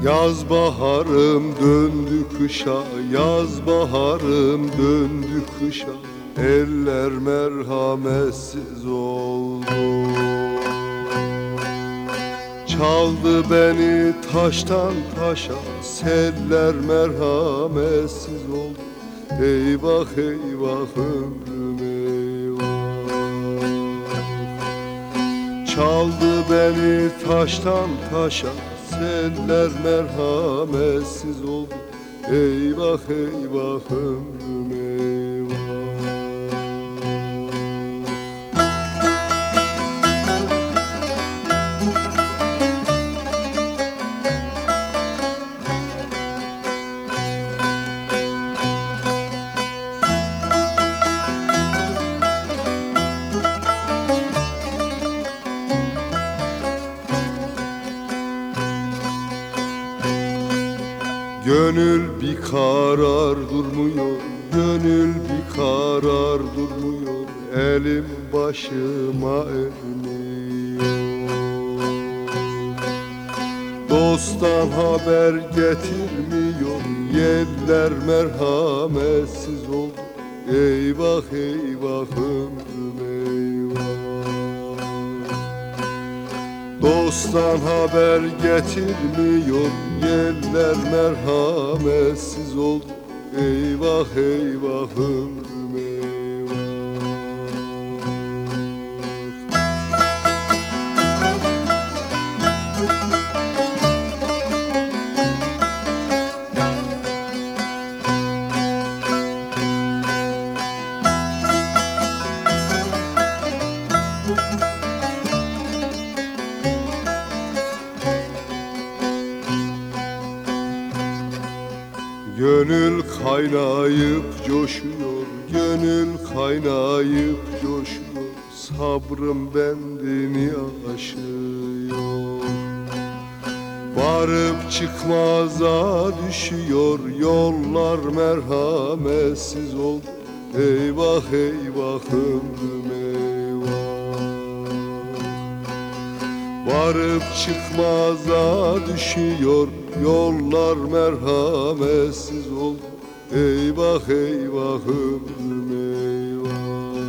Yaz baharım döndü kışa, yaz baharım döndü kışa. Eller merhametsiz oldu. Çaldı beni taştan taşa, seller merhametsiz oldu. Eyvah eyvah ömrüm eyvah. Çaldı beni taştan taşa, seller merhametsiz oldu. Eyvah eyvah ömrüm eyvah. Gönül bir karar durmuyor, gönül bir karar durmuyor. Elim başıma ermiyor. Dosttan haber getirmiyor, yeller merhametsiz oldu. Eyvah eyvah ömrüm eyvah. Dosttan haber getirmiyor, yeller merhametsiz oldu. Eyvah eyvah ömrüm eyvah. Gönül kaynayıp coşuyor, gönül kaynayıp coşuyor. Sabrım bendini aşıyor. Varıp çıkmaza düşüyor, yollar merhametsiz oldu. Eyvah eyvah ömrüm eyvah. Varıp çıkmaza düşüyor, yollar merhametsiz oldu. Eyvah eyvah ömrüm eyvah.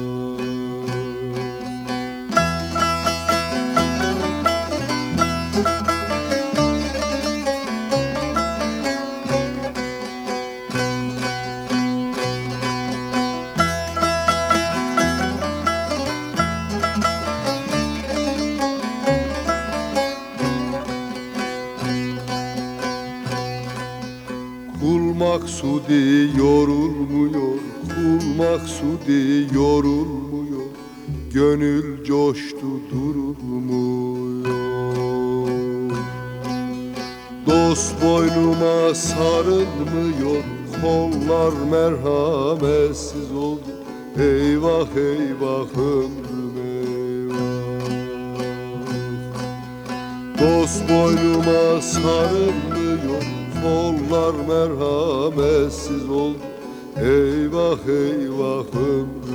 Kul maksudi yorulmuyor, kul maksudi yorulmuyor. Gönül coştu durulmuyor. Dost boynuma sarılmıyor, kollar merhametsiz oldu. Eyvah eyvah ömrüm eyvah. Dost boynuma sarılmıyor, kollar merhametsiz oldu. Eyvah eyvah ömrüm